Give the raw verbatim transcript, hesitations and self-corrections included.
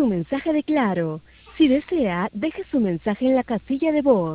su mensaje de Claro. Si desea, deje su mensaje en la casilla de voz.